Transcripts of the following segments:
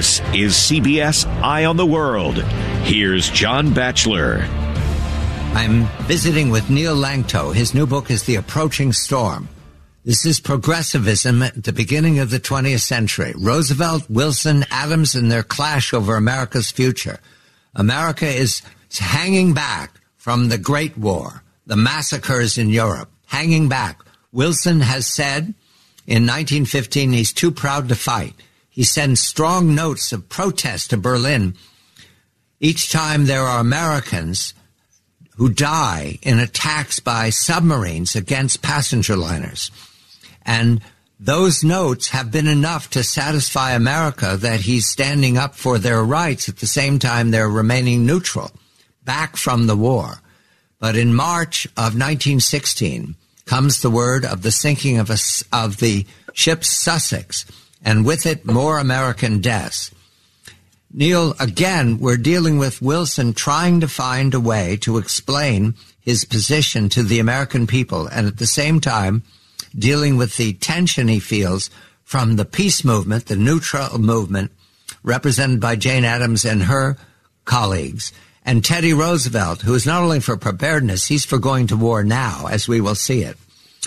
This is CBS Eye on the World. Here's John Batchelor. I'm visiting with Neil Langto. His new book is The Approaching Storm. This is progressivism at the beginning of the 20th century. Roosevelt, Wilson, Adams, and their clash over America's future. America is hanging back from the Great War, the massacres in Europe, hanging back. Wilson has said in 1915 he's too proud to fight. He sends strong notes of protest to Berlin each time there are Americans who die in attacks by submarines against passenger liners. And those notes have been enough to satisfy America that he's standing up for their rights at the same time they're remaining neutral, back from the war. But in March of 1916 comes the word of the sinking of the ship Sussex, and with it more American deaths. Neil, again, we're dealing with Wilson trying to find a way to explain his position to the American people, and at the same time dealing with the tension he feels from the peace movement, the neutral movement, represented by Jane Addams and her colleagues, and Teddy Roosevelt, who is not only for preparedness, he's for going to war now, as we will see it.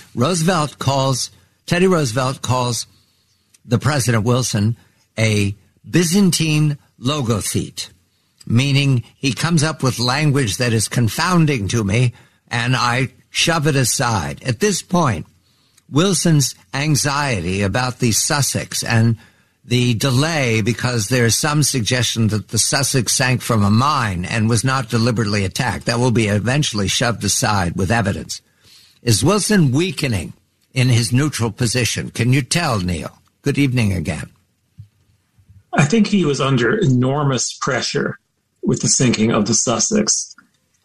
Teddy Roosevelt calls the President Wilson a Byzantine logothete, meaning he comes up with language that is confounding to me, and I shove it aside. At this point, Wilson's anxiety about the Sussex and the delay, because there's some suggestion that the Sussex sank from a mine and was not deliberately attacked, that will be eventually shoved aside with evidence. Is Wilson weakening in his neutral position? Can you tell, Neil? Good evening again. I think he was under enormous pressure with the sinking of the Sussex.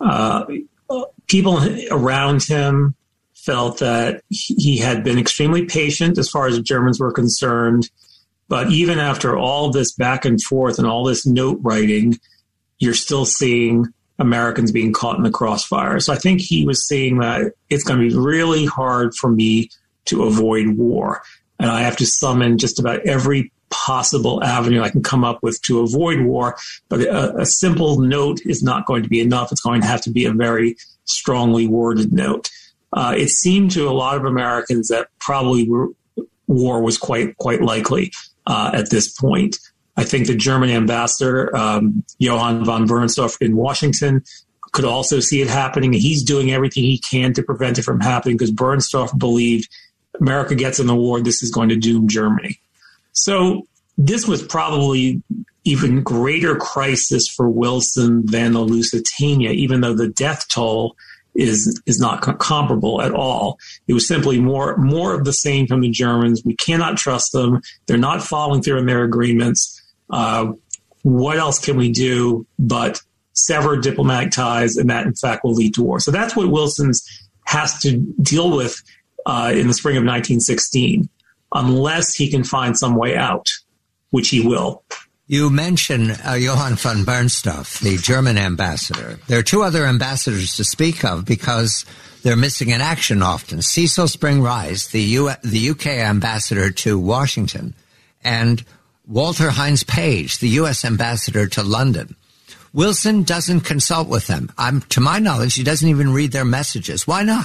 People around him felt that he had been extremely patient as far as the Germans were concerned. But even after all this back and forth and all this note writing, you're still seeing Americans being caught in the crossfire. So I think he was saying that it's going to be really hard for me to avoid war. And I have to summon just about every possible avenue I can come up with to avoid war. But a simple note is not going to be enough. It's going to have to be a very strongly worded note. It seemed to a lot of Americans that probably war was quite likely at this point. I think the German ambassador, Johann von Bernstorff in Washington, could also see it happening. He's doing everything he can to prevent it from happening because Bernstorff believed America gets in the war, this is going to doom Germany. So this was probably even greater crisis for Wilson than the Lusitania, even though the death toll is not comparable at all. It was simply more of the same from the Germans. We cannot trust them. They're not following through on their agreements. What else can we do but sever diplomatic ties, and that, in fact, will lead to war. So that's what Wilson has to deal with in the spring of 1916, unless he can find some way out, which he will. You mentioned Johann von Bernstorff, the German ambassador. There are two other ambassadors to speak of because they're missing in action often. Cecil Spring Rice, the UK ambassador to Washington, and Walter Hines Page, the U.S. ambassador to London. Wilson doesn't consult with them. To my knowledge, he doesn't even read their messages. Why not?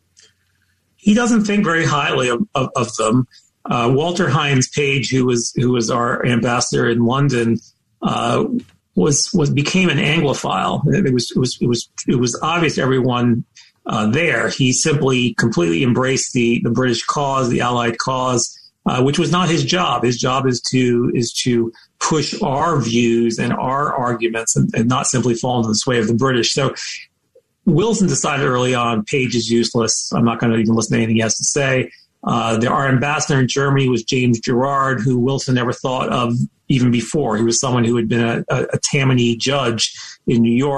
He doesn't think very highly of them. Walter Hines Page, who was our ambassador in London, became an Anglophile. It was obvious to everyone there. He simply completely embraced the British cause, the Allied cause, which was not his job. His job is to push our views and our arguments and not simply fall into the sway of the British. So Wilson decided early on, Page is useless. I'm not going to even listen to anything he has to say. Our ambassador in Germany was James Gerard, who Wilson never thought of even before. He was someone who had been a Tammany judge in New York,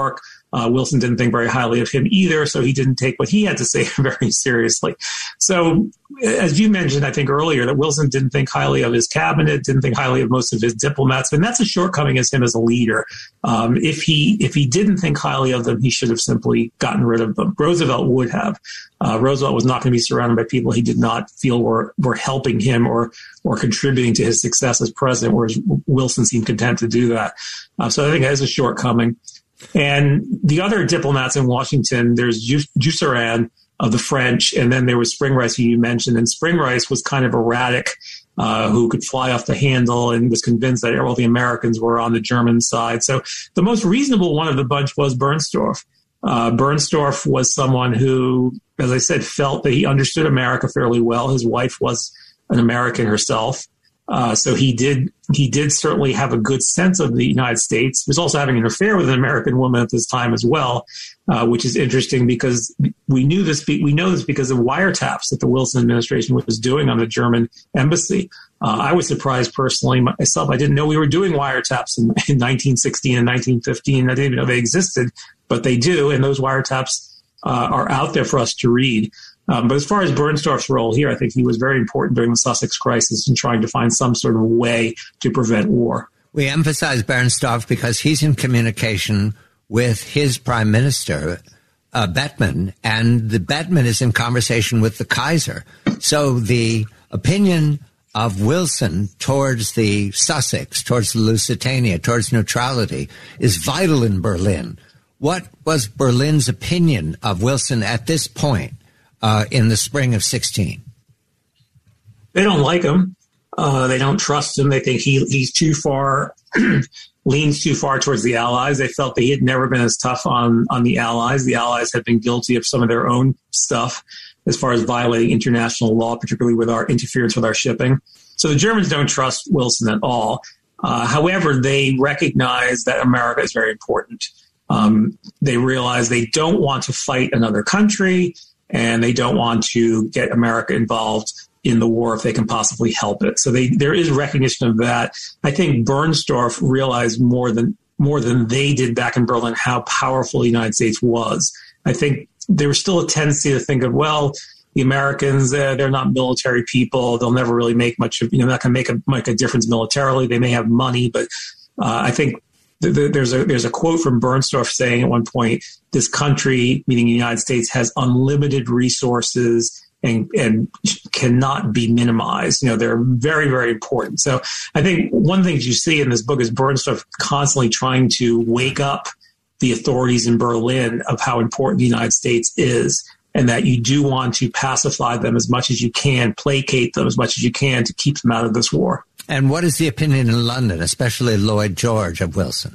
Wilson didn't think very highly of him either, so he didn't take what he had to say very seriously. So, as you mentioned, I think earlier, that Wilson didn't think highly of his cabinet, didn't think highly of most of his diplomats, and that's a shortcoming as him as a leader. If he didn't think highly of them, he should have simply gotten rid of them. Roosevelt would have. Roosevelt was not going to be surrounded by people he did not feel were helping him or contributing to his success as president, whereas Wilson seemed content to do that. So I think that is a shortcoming. And the other diplomats in Washington, there's Jusserand of the French, and then there was Spring Rice, who you mentioned. And Spring Rice was kind of erratic, who could fly off the handle and was convinced that all the Americans were on the German side. So the most reasonable one of the bunch was Bernstorff. Bernstorff was someone who, as I said, felt that he understood America fairly well. His wife was an American herself. So he did certainly have a good sense of the United States. He was also having an affair with an American woman at this time as well, which is interesting because we know this because of wiretaps that the Wilson administration was doing on the German embassy. I was surprised personally myself. I didn't know we were doing wiretaps in 1916 and 1915. I didn't even know they existed, but they do. And those wiretaps are out there for us to read. But as far as Bernstorff's role here, I think he was very important during the Sussex crisis in trying to find some sort of way to prevent war. We emphasize Bernstorff because he's in communication with his prime minister, Bettman, and the Bettman is in conversation with the Kaiser. So the opinion of Wilson towards the Sussex, towards the Lusitania, towards neutrality is vital in Berlin. What was Berlin's opinion of Wilson at this point? In the spring of 16? They don't like him. They don't trust him. They think he's too far, leans too far towards the Allies. They felt that he had never been as tough on the Allies. The Allies had been guilty of some of their own stuff as far as violating international law, particularly with our interference with our shipping. So the Germans don't trust Wilson at all. However, they recognize that America is very important. They realize they don't want to fight another country, and they don't want to get America involved in the war if they can possibly help it. So there is recognition of that. I think Bernstorff realized more than they did back in Berlin how powerful the United States was. I think there was still a tendency to think of, well, the Americans, they're not military people. They'll never really make much of, not going to make a difference militarily. They may have money, but I think there's a quote from Bernstorff saying at one point, this country, meaning the United States, has unlimited resources and cannot be minimized. They're very, very important. So I think one thing you see in this book is Bernstorff constantly trying to wake up the authorities in Berlin of how important the United States is, and that you do want to pacify them as much as you can, placate them as much as you can to keep them out of this war. And what is the opinion in London, especially Lloyd George, of Wilson?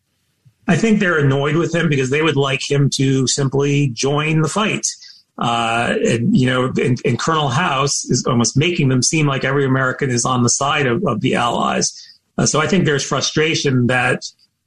I think they're annoyed with him because they would like him to simply join the fight. And Colonel House is almost making them seem like every American is on the side of the Allies. So I think there's frustration that,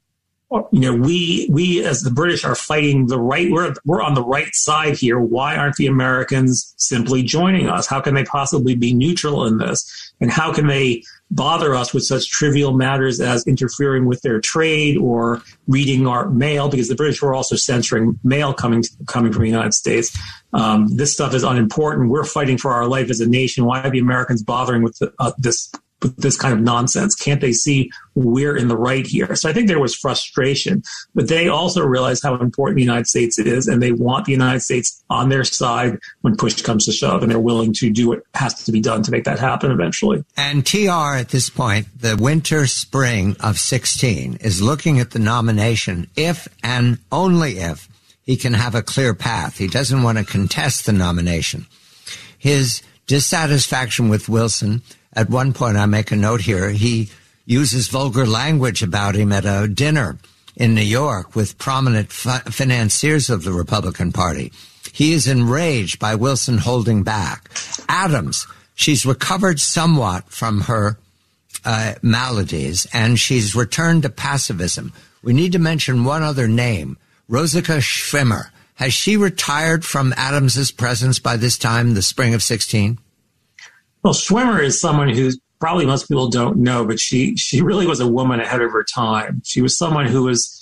we as the British are fighting the right, we're on the right side here. Why aren't the Americans simply joining us? How can they possibly be neutral in this? And how can they bother us with such trivial matters as interfering with their trade or reading our mail? Because the British were also censoring mail coming from the United States. This stuff is unimportant. We're fighting for our life as a nation. Why are the Americans bothering with this kind of nonsense? Can't they see we're in the right here? So I think there was frustration, but they also realize how important the United States is, and they want the United States on their side when push comes to shove, and they're willing to do what has to be done to make that happen eventually. And TR at this point, the winter spring of 16, is looking at the nomination if and only if he can have a clear path. He doesn't want to contest the nomination. His dissatisfaction with Wilson, at one point, I make a note here, he uses vulgar language about him at a dinner in New York with prominent financiers of the Republican Party. He is enraged by Wilson holding back. Adams, she's recovered somewhat from her maladies, and she's returned to pacifism. We need to mention one other name, Rosika Schwimmer. Has she retired from Adams's presence by this time, the spring of 16? Well, Schwimmer is someone who probably most people don't know, but she really was a woman ahead of her time. She was someone who was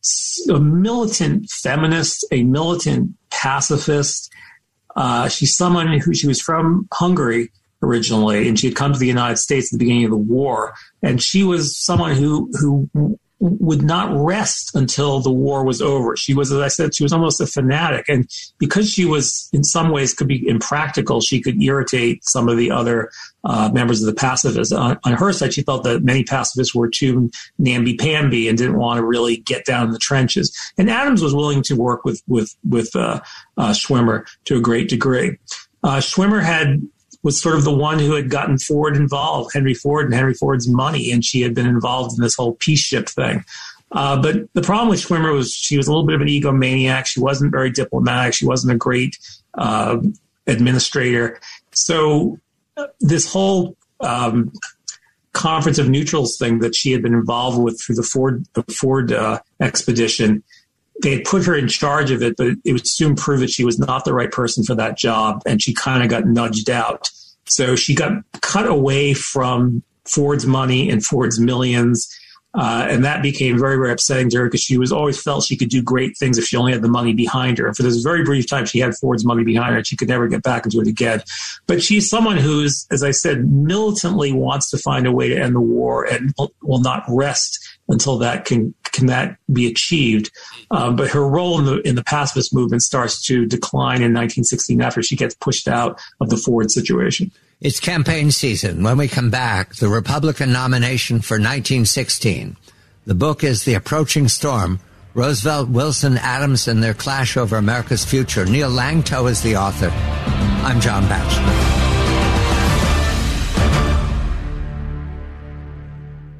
a militant feminist, a militant pacifist. She's someone she was from Hungary originally, and she had come to the United States at the beginning of the war. And she was someone who would not rest until the war was over. She was, as I said, she was almost a fanatic. And because she was, in some ways, could be impractical, she could irritate some of the other members of the pacifists. On her side, she felt that many pacifists were too namby-pamby and didn't want to really get down in the trenches. And Adams was willing to work with Schwimmer to a great degree. Schwimmer was sort of the one who had gotten Ford involved, Henry Ford and Henry Ford's money, and she had been involved in this whole peace ship thing. But the problem with Schwimmer was she was a little bit of an egomaniac. She wasn't very diplomatic. She wasn't a great administrator. So this whole Conference of Neutrals thing that she had been involved with through the Ford expedition, they had put her in charge of it, but it would soon prove that she was not the right person for that job, and she kind of got nudged out. So she got cut away from Ford's money and Ford's millions, and that became very, very upsetting to her because she was always felt she could do great things if she only had the money behind her. And for this very brief time, she had Ford's money behind her, and she could never get back into it again. But she's someone who's, as I said, militantly wants to find a way to end the war and will not rest until that can that be achieved. But her role in the pacifist movement starts to decline in 1916 after she gets pushed out of the Ford situation. It's campaign season. When we come back, the Republican nomination for 1916. The book is The Approaching Storm. Roosevelt, Wilson, Adams, and their clash over America's future. Neil Langto is the author. I'm John Batchelor.